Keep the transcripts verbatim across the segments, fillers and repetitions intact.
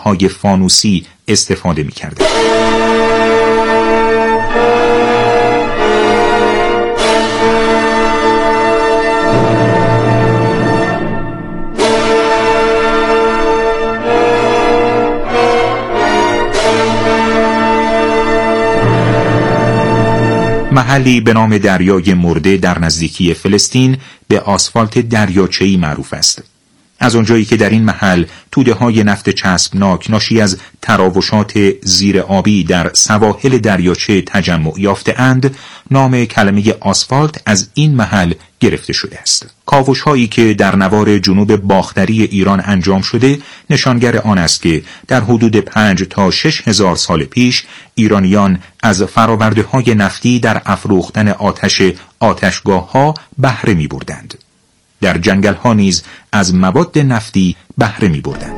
چراغ‌های فانوسی استفاده می‌کردند. محلی به نام دریای مرده در نزدیکی فلسطین به آسفالت دریاچه‌ای معروف است. از آنجایی که در این محل توده‌های نفت چسبناک ناشی از تراوشات زیر آبی در سواحل دریاچه تجمع یافته‌اند، نام کلمه آسفالت از این محل گرفته شده است. کاوش‌هایی که در نوار جنوب باختری ایران انجام شده نشانگر آن است که در حدود پنج تا شش هزار سال پیش ایرانیان از فرآورده‌های نفتی در افروختن آتش آتشگاه‌ها بهره می‌بردند. در جنگل‌ها نیز از مواد نفتی بهره می‌بردند.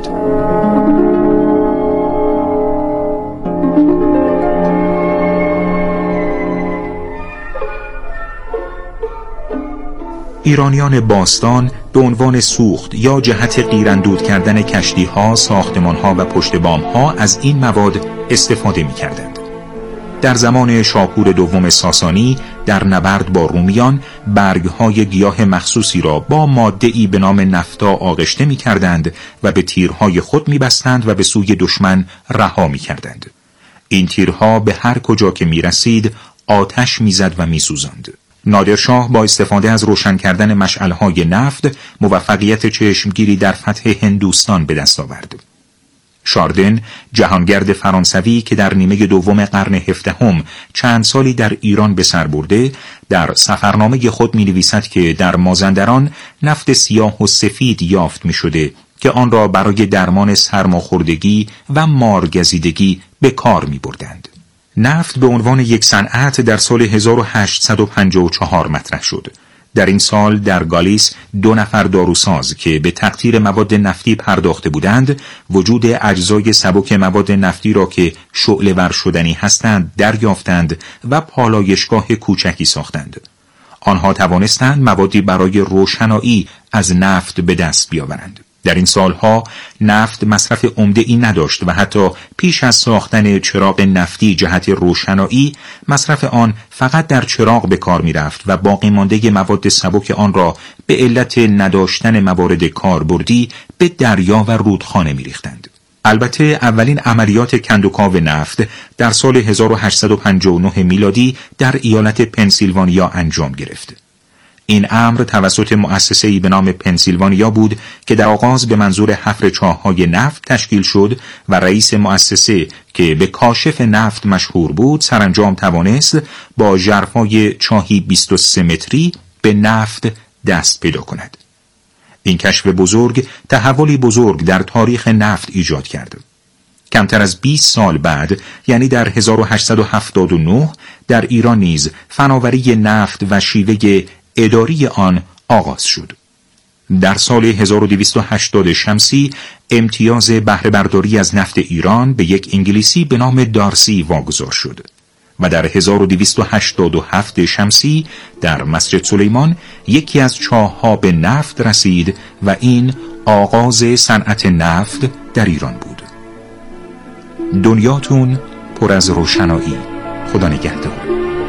ایرانیان باستان به عنوان سوخت یا جهت قیراندود کردن کشتی‌ها، ساختمان‌ها و پشت بام‌ها از این مواد استفاده می‌کردند. در زمان شاپور دوم ساسانی در نبرد با رومیان برگ‌های گیاه مخصوصی را با ماده‌ای به نام نفتا آغشته می‌کردند و به تیرهای خود می‌بستند و به سوی دشمن رها می‌کردند. این تیرها به هر کجا که می‌رسید آتش می‌زد و می‌سوزاند. نادرشاه با استفاده از روشن کردن مشعل‌های نفت موفقیت چشمگیری در فتح هندوستان به دست آورد. شاردن، جهانگرد فرانسوی که در نیمه دوم قرن هفدهم چند سالی در ایران به سر برده، در سفرنامه خود می‌نویسد که در مازندران نفت سیاه و سفید یافت می‌شده که آن را برای درمان سرماخوردگی و مارگزیدگی به کار می‌بردند. نفت به عنوان یک صنعت در سال هزار و هشتصد و پنجاه و چهار مطرح شد. در این سال در گالیس دو نفر داروساز که به تقطیر مواد نفتی پرداخته بودند، وجود اجزای سبک مواد نفتی را که شعله‌ور شدنی هستند دریافتند و پالایشگاه کوچکی ساختند. آنها توانستند موادی برای روشنایی از نفت به دست بیاورند. در این سالها نفت مصرف عمده‌ای نداشت و حتی پیش از ساختن چراغ نفتی جهت روشنایی مصرف آن فقط در چراغ به کار می رفت و باقی مانده مواد سبک آن را به علت نداشتن موارد کاربردی به دریا و رودخانه می ریختند. البته اولین عملیات کندوکاو نفت در سال هزار و هشتصد و پنجاه و نه میلادی در ایالت پنسیلوانیا انجام گرفت. این امر توسط مؤسسه‌ای به نام پنسیلوانیا بود که در آغاز به منظور حفر چاه‌های نفت تشکیل شد و رئیس مؤسسه که به کاشف نفت مشهور بود سرانجام توانست با ژرفای چاهی بیست و سه متری به نفت دست پیدا کند. این کشف بزرگ تحولی بزرگ در تاریخ نفت ایجاد کرد. کمتر از بیست سال بعد، یعنی در هزار و هشتصد و هفتاد و نه، در ایران نیز فناوری نفت و شیوه اداری آن آغاز شد. در سال هزار و دویست و هشتاد شمسی امتیاز بهره برداری از نفت ایران به یک انگلیسی به نام دارسی واگذار شد و در هزار و دویست و هشتاد و هفت شمسی در مسجد سلیمان یکی از چاه‌ها به نفت رسید و این آغاز صنعت نفت در ایران بود. دنیاتون پر از روشنایی. خدا نگهدار.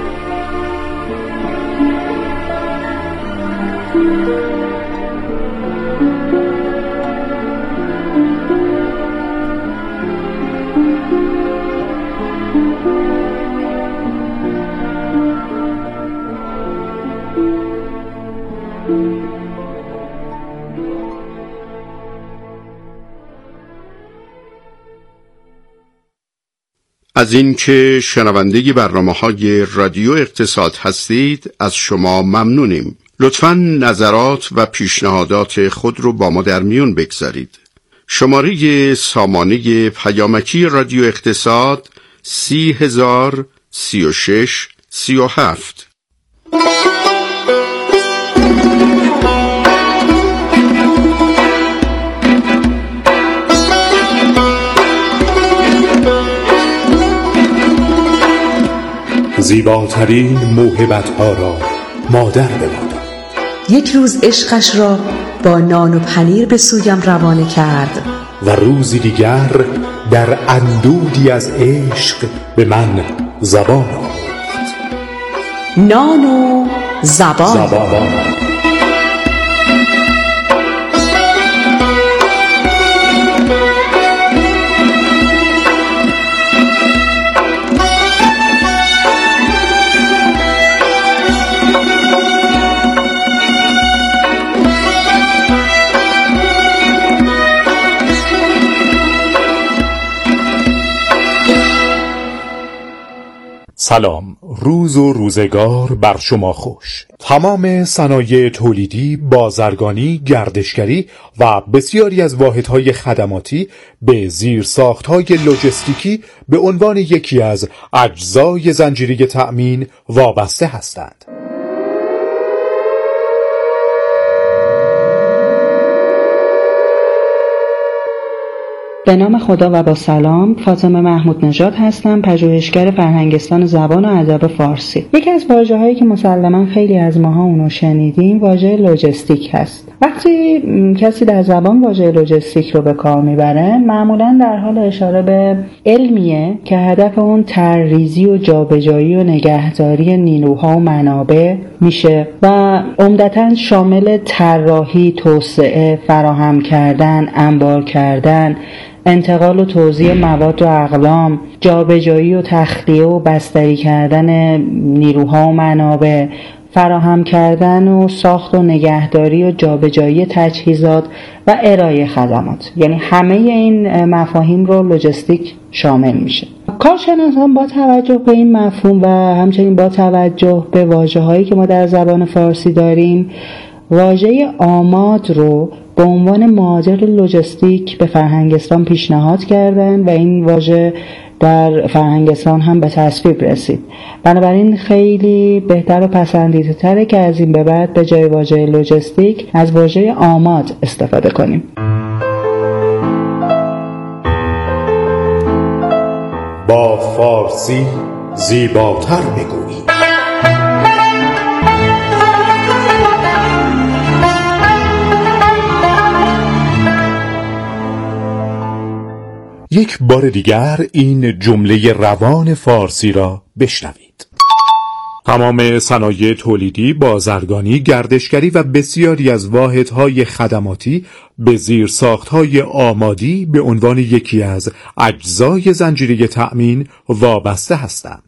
از این که شنونده برنامه‌های رادیو اقتصاد هستید از شما ممنونیم. لطفاً نظرات و پیشنهادات خود رو با ما در میون بگذارید. شماره سامانه پیامکی رادیو اقتصاد سی هزار سی و شش سی و هفت. زیباترین موهبت‌ها را مادر ببادا. یک روز عشقش را با نان و پنیر به سویم روانه کرد و روزی دیگر در اندودی از عشق به من زبان آموخت. نان و زبان, زبان. سلام، روز و روزگار بر شما خوش. تمام صنایع تولیدی، بازرگانی، گردشگری و بسیاری از واحدهای خدماتی به زیرساختهای لوجستیکی به عنوان یکی از اجزای زنجیره تأمین وابسته هستند. به نام خدا و با سلام، فاطمه محمود نژاد هستم، پژوهشگر فرهنگستان زبان و ادب فارسی. یکی از واژه‌هایی که مسلماً خیلی از ماها اونو شنیدیم واژه لوجستیک هست. وقتی کسی در زبان واژه لوجستیک رو به کار میبره، معمولاً در حال اشاره به علمیه که هدف اون طرح‌ریزی و جابجایی و نگهداری نیروها و منابع میشه و عمدتاً شامل طراحی، توسعه، فراهم کردن، انبار کردن، انتقال و توزیع مواد و اقلام، جابجایی و تخلیه و بستری کردن نیروها و منابع، فراهم کردن و ساخت و نگهداری و جابجایی تجهیزات و ارائه خدمات. یعنی همه این مفاهیم رو لوجستیک شامل میشه. کارشناسان با توجه به این مفهوم و همچنین با توجه به واژه‌هایی که ما در زبان فارسی داریم، واژه آماد رو به عنوان معادل لوجستیک به فرهنگستان پیشنهاد کردن و این واژه در فرهنگستان هم به تصویب رسید. بنابراین خیلی بهتر و پسندیده تره که از این به بعد به جای واژه لوجستیک از واژه آماد استفاده کنیم. با فارسی زیباتر بگویی. یک بار دیگر این جمله روان فارسی را بشنوید. تمام صنایع تولیدی، بازرگانی، گردشگری و بسیاری از واحدهای خدماتی به زیرساختهای آمادی به عنوان یکی از اجزای زنجیره تأمین وابسته هستند.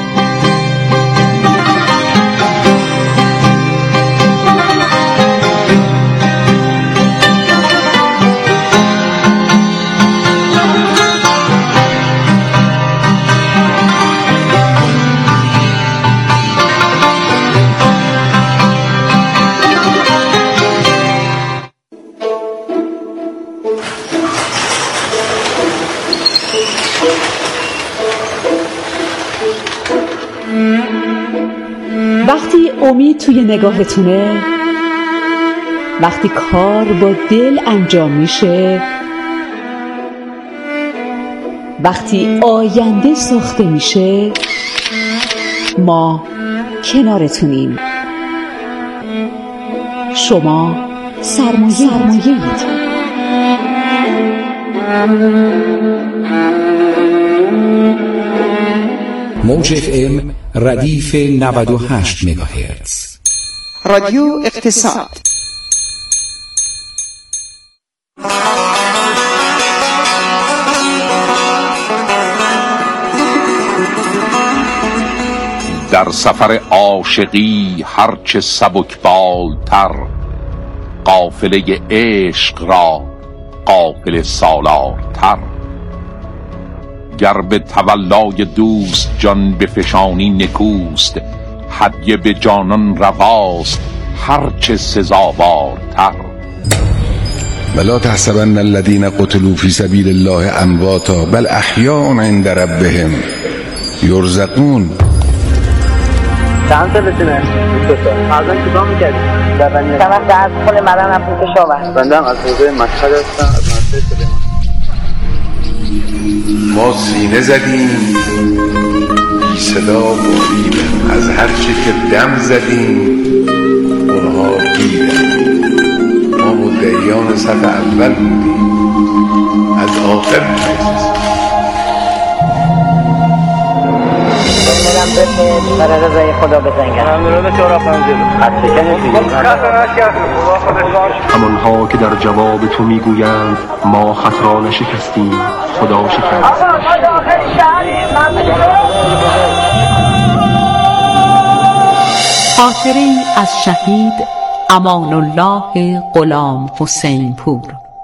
وقتی امید توی نگاهتونه، وقتی کار با دل انجام میشه، وقتی آینده ساخته میشه، ما کنارتونیم. شما سرمایه سرمایه‌اید. موج اف ام ردیف نود و هشت مگاهرتز. رادیو اقتصاد. در سفر عاشقی هرچه سبکبالتر، قافله عشق را قافله سالارتر. گر به تولای دوست جان بفشانی نکوست، هدیه به جانان رواست هرچه سزاوارتر. ولا تحسبن الذين قتلوا في سبيل الله امواتا بل احیاء عند ربهم یرزقون. چند سالتونه؟ بیست سال. الان چیکار می‌کردی؟ زبانی. چند از خود مدن افروز کشاورز. بنده هم از حوزه مشهد هستم، از مدرسه سلیمان. ما سینه زدیم بی صدا بریدن، از هر چی که دم زدیم اونها دیدن. ما مدعیان صف اول بودیم از آخر می‌رسید. برای رضای خدا بزنگم ممنون چهار پنجه از شکنی همانها که در جواب تو میگویند ما خط را نشکستیم خدا شکست. خاطره ای از شهید امان الله غلام حسین پور.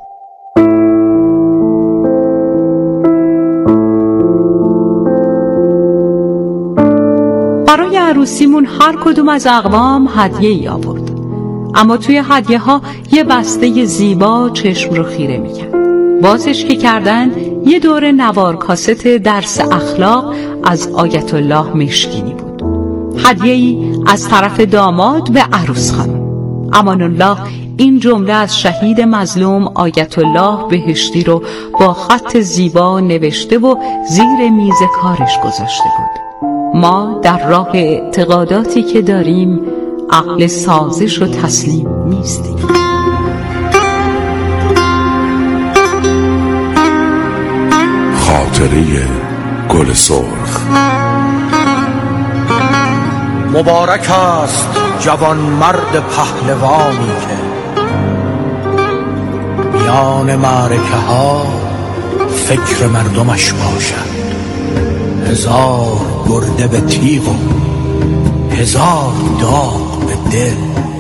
برای عروسیمون هر کدوم از اقوام هدیه ای آورد، اما توی هدیه ها یه بسته زیبا چشم رو خیره میکرد. بازش که کردن یه دور نوار کاست درس اخلاق از آیت الله مشکینی بود، هدیه ای از طرف داماد به عروس خانم. امان الله این جمله از شهید مظلوم آیت الله بهشتی رو با خط زیبا نوشته و زیر میز کارش گذاشته بود. ما در راه اعتقاداتی که داریم عقل سازش و تسلیم نیستیم. خاطره گل سرخ. مبارک است جوان مرد پهلوانی که میان معرکه ها فکر مردمش باشد. هزار گرده به تیغ و هزار داغ به دل،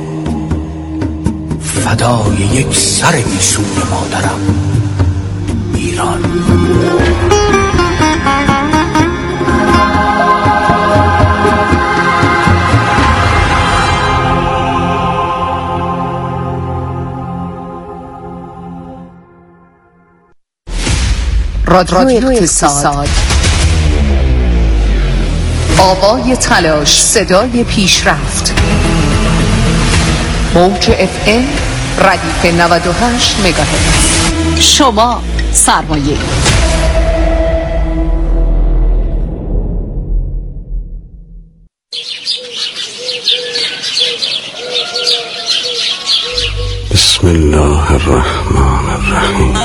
فدای یک سر گیسوی مادرم ایران. رادیو اقتصاد، آوای تلاش، صدای پیشرفت. موج اف ام ردیف نود و هشت مگاهرتز. شما سرمایه. بسم الله الرحمن الرحیم.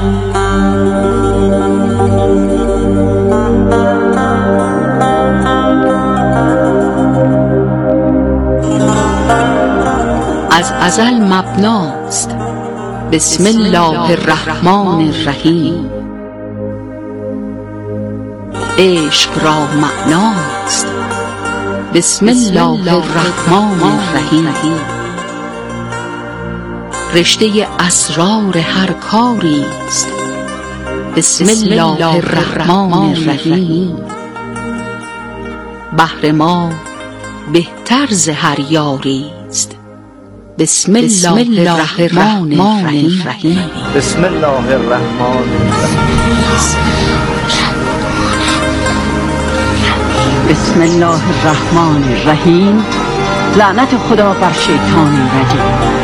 از ازل مبناست بسم الله الرحمن الرحیم. عشق را معناست بسم الله الرحمن الرحیم. رشته اسرار هر کاری است بسم الله الرحمن الرحیم. بهر ما بهتر ز هر یاری است بسم الله الرحمن الرحیم. بسم الله الرحمن الرحیم. بسم الله الرحمن الرحیم. لعنت خدا بر شیطان رجیم.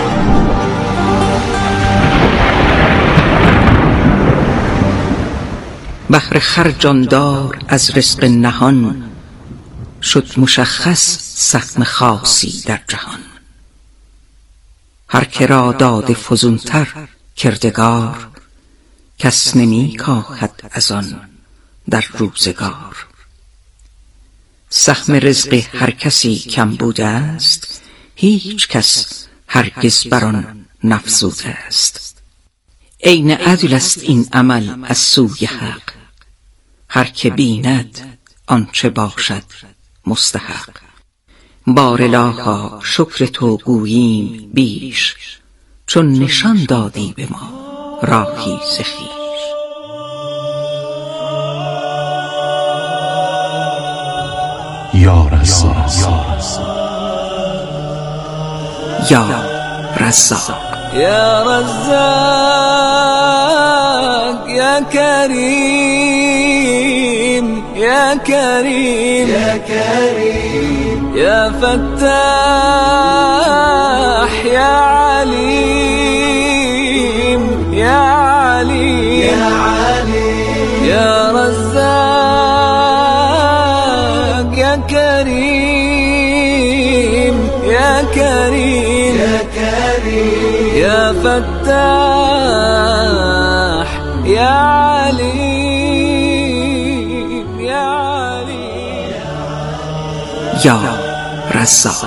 بهر خرجاندار از رزق نهان شد مشخص سهم خاصی در جهان. هر که را داد فزونتر کردگار کس نمی کاهد از آن در روزگار. سهم رزق هر کسی کم بوده است هیچ کس هرگز بر آن نفزوده است. عین عدل است این عمل از سوی حق هر که بیند آنچه باشد مستحق. بار الها شکر تو گوییم بیش چون نشان دادی به ما راهی ز خویش. یا رزاق یا رزاق یا رزاق یا کریم یا کریم یا کریم یا فتاح یا علیم یا علیم یا علیم یا رزاق یا کریم یا کریم یا کریم یا فتاح یا یا علیم یا علیم یا رزاق.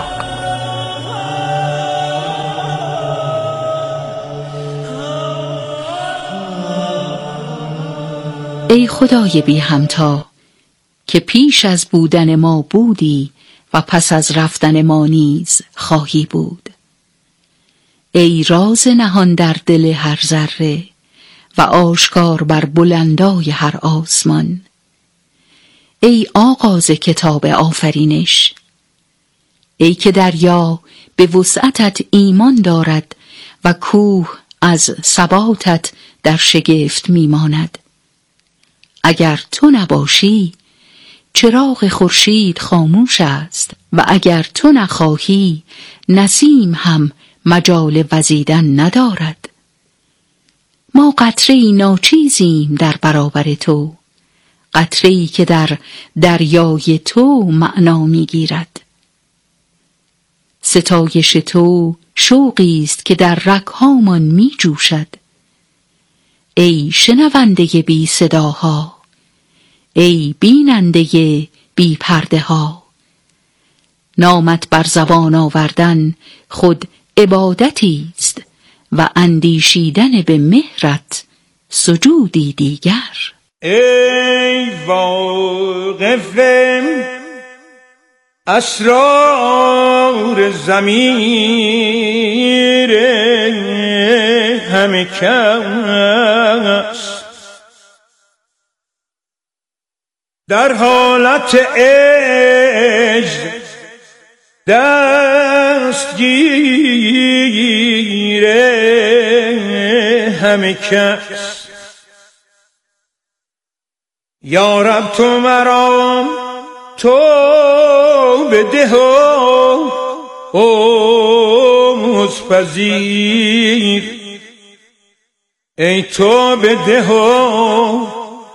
ای خدای بی همتا که پیش از بودن ما بودی و پس از رفتن ما نیز خواهی بود. ای راز نهان در دل هر ذره و آشکار بر بلندای هر آسمان. ای آغاز کتاب آفرینش، ای که دریا به وسعتت ایمان دارد و کوه از ثباتت در شگفت میماند. اگر تو نباشی چراغ خورشید خاموش است و اگر تو نخواهی نسیم هم مجال وزیدن ندارد. ما قطره‌ای ناچیزیم در برابر تو، قطره‌ای که در دریای تو معنا میگیرد. ستایش تو شوقی است که در رگ‌هامان می جوشد. ای شنونده بی صداها، ای بیننده بی پرده ها، نامت بر زبان آوردن خود عبادتی است و اندیشیدن به مهرت سجودی دیگر. ای واقف اسرار ضمیر همه کس، در حالت عجز دستگیر همه کس. یا رب تو مرا تو بده و مزپذیر، ای تو بده و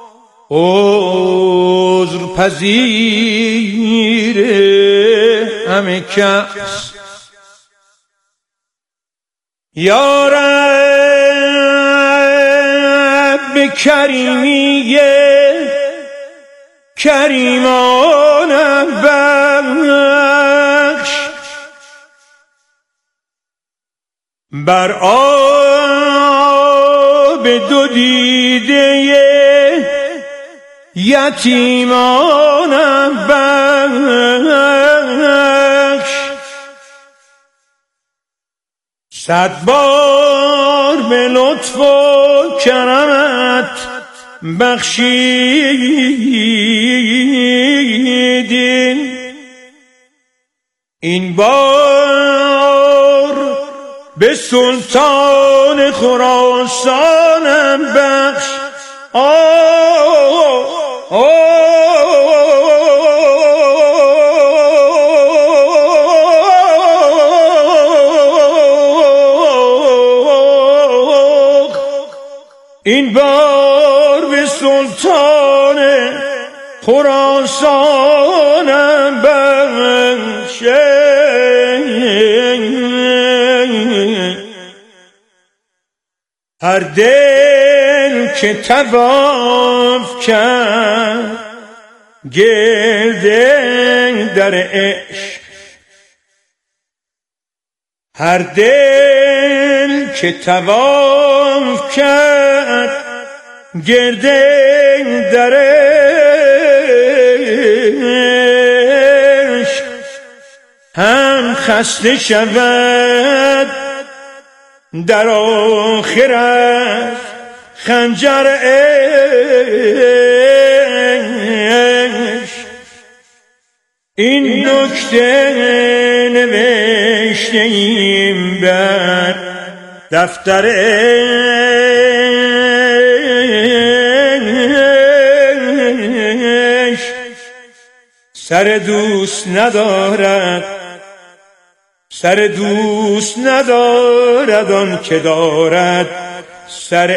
عذر پذیر همه کس. یا رب کریمی کریمانم بخش، بر آب دو دیده یتیمانم بخش. صد بار به لطف و کرمت بخشیدین، این بار به سلطان خراسانم بخش. آه آه این بار به سلطان خراسانم بخش. هر دل که طواف کرد گرد در عشق، هر دل که طواف کرد گرد در عشق، هم خسته شود در آخرت خنجر عشق. این نکته نوشته ایم بر دفتر عشق. سر دوست ندارد، سر دوست ندارد آن که دارد سر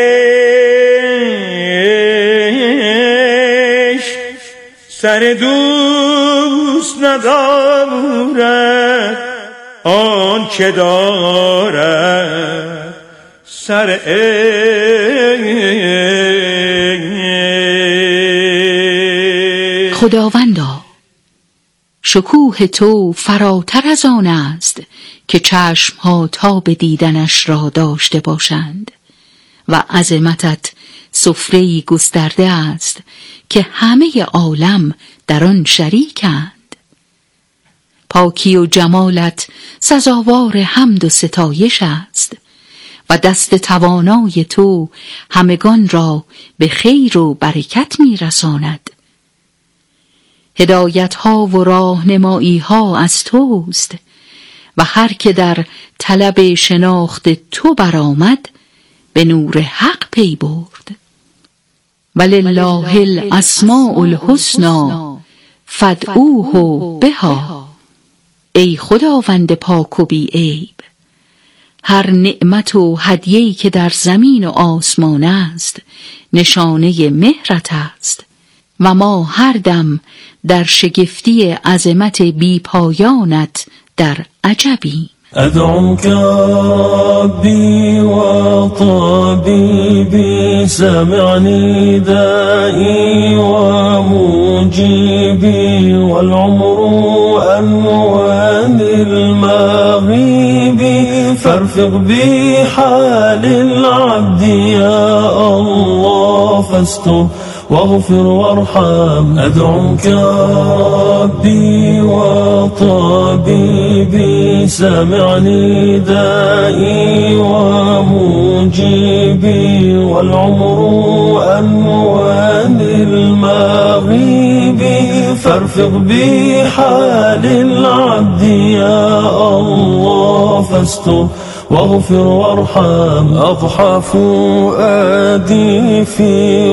عشق. سر دوست ندارد آن که دارد سر عشق. خداوندا، شکوه تو فراتر از آن است که چشمها تا به دیدنش را داشته باشند و عظمتت سفره‌ای گسترده است که همه عالم در آن شریکند. پاکی و جمالت سزاوار حمد و ستایش است و دست توانای تو همگان را به خیر و برکت می رساند. هدایت ها و راهنمایی ها از توست و هر که در طلب شناخت تو برآمد به نور حق پی برد. ولله الاسماء الحسنی فادعوه بها. ای خداوند پاک و بی عیب، هر نعمت و هدیه‌ای که در زمین و آسمان است نشانه مهرت است و ما هر دم در شگفتی عظمت بی پایانت در عجبیم. أدعوك ربي وطبيبي سامعني دائي ومجيبي والعمر أنوان المغيب فارفق بحال العبد يا الله فاستر واغفر وارحم. أدعوك ربي وطبيبي سامعني دائي ومجيبي والعمر أنوان المغيب فارفق بحال العبد يا الله فاستر واغفر وارحم. أضحى فؤادي في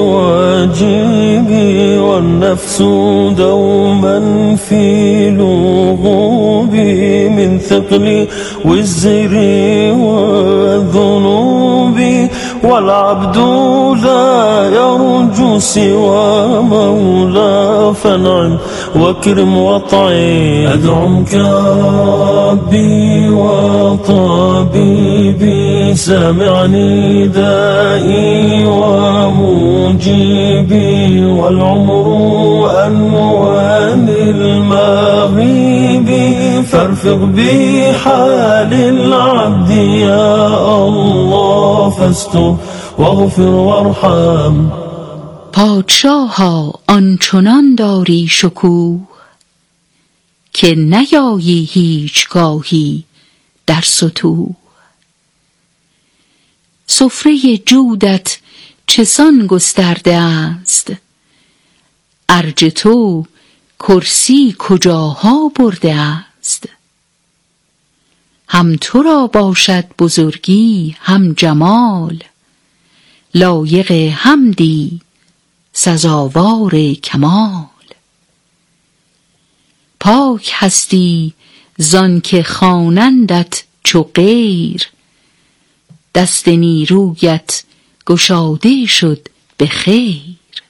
واجبي والنفس دوما في لغوبي من ثقل وزري وذنوبي والعبد لا يرجو سوى مولاه فانعم واكرم واطعم. أدعوك ربي وطبيبي سامعني دائي ومجيبي والعمر أنوان المغيب فارفق بحال العبد يا الله فاستر واغفر وارحم. پادشاها آنچنان داری شکوه که نیایی هیچگاهی در سطوح. سفره جودت چسان گسترده است، ارج تو کرسی کجاها برده است. هم تو را باشد بزرگی هم جمال، لایق حمدی سزاوار کمال. پاک هستی زان که خوانندت چو غیر، دست نیرویت گشاده شد به خیر.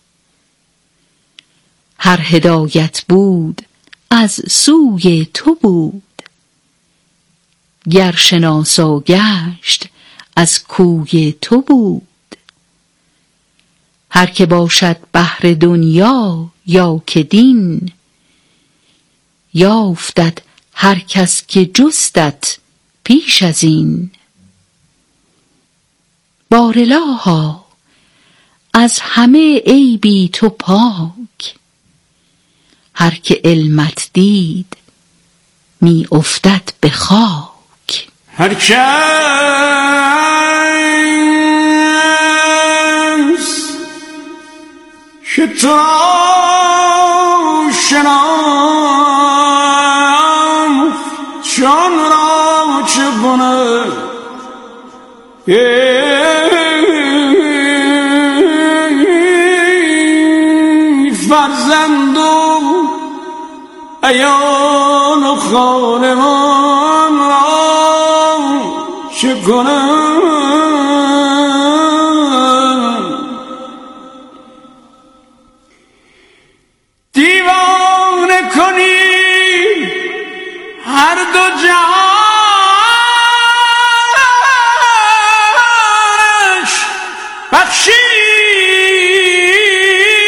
هر هدایت بود از سوی تو بود، گر شناسا گشت از کوی تو بود. هر که باشد بهر دنیا یا که دین، یافتد هر کس که جستت پیش از این. بارالها از همه عیبی تو پاک، هر که علمت دید می افتد به خاک. هر کس که تو شناخت جان را چگونه فرزند و عیال و خانمان را چگونه دیوانه کنی هر دو جهانش بخشی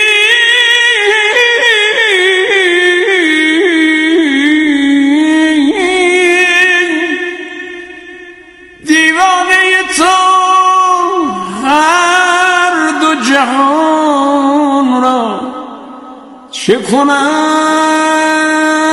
چه کنم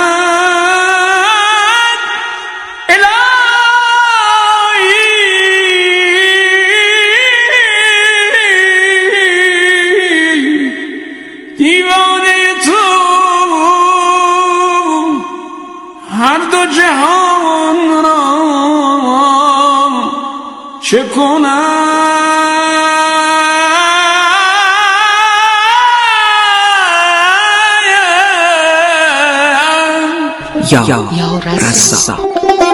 جهان را چه کنم یا یا رزاق.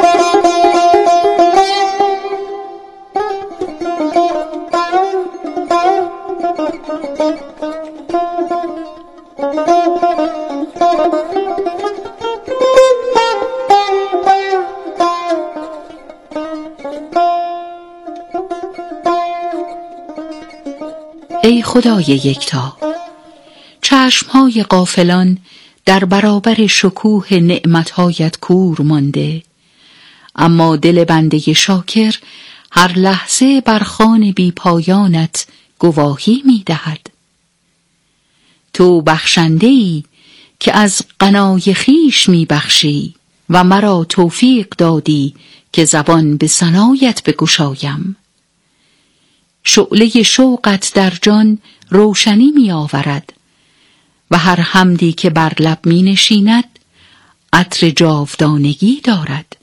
ای خدای یکتا، چشمهای غافلان در برابر شکوه نعمتهایت کور مانده، اما دل بنده شاکر هر لحظه بر خوان بی پایانت گواهی می دهد. تو بخشنده‌ای که از غنای خویش می بخشی و مرا توفیق دادی که زبان به ثنایت بگشایم. شعله شوقت در جان روشنی می آورد و هر حمدی که بر لب می نشیند عطر جاودانگی دارد.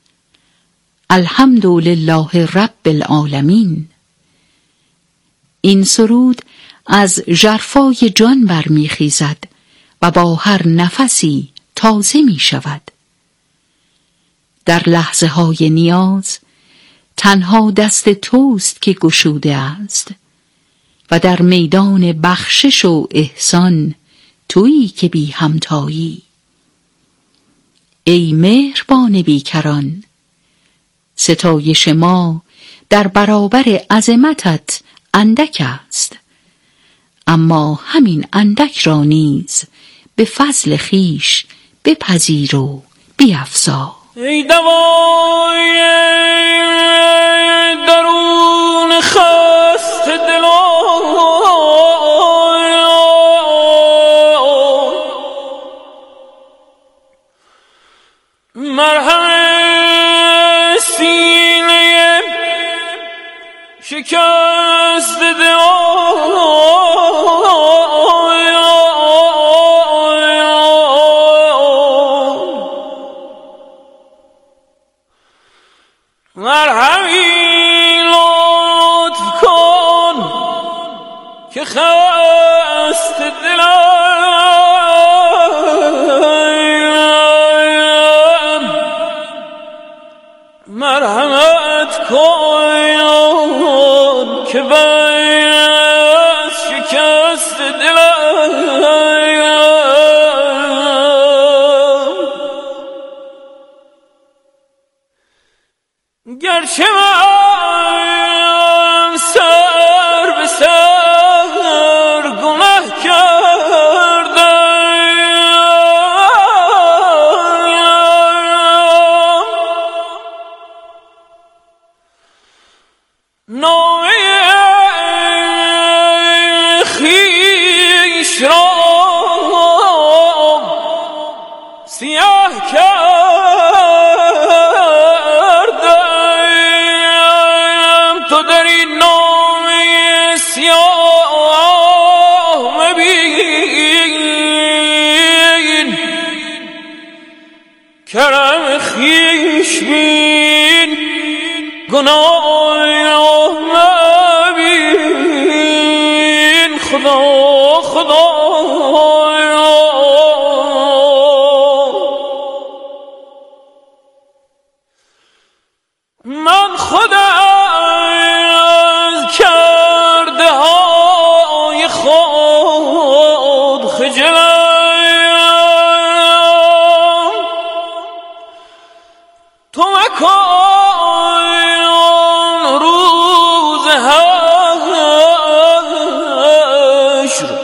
الحمدلله رب العالمین. این سرود از ژرفای جان برمی خیزد و با هر نفسی تازه می شود. در لحظه های نیاز تنها دست توست که گشوده است و در میدان بخشش و احسان تویی که بی همتایی. ای مهربان بیکران، ستایش ما در برابر عظمتت اندک است، اما همین اندک را نیز به فضل خیش بپذیر و بیفزا. ای دوای درون خست دلان، مرهم سینه شکست دلان، مرهمی لطف کن که خست دلم، مرحمت کن که بس شکست دلم. گرچه من سر به سر گناه کردم، نامه خویش را سیاه کردم، تو در این نامه سیاه مبین، کرم خویش بین، گناه مبین. خدا خدا من خودم از کرده های خود خجلم،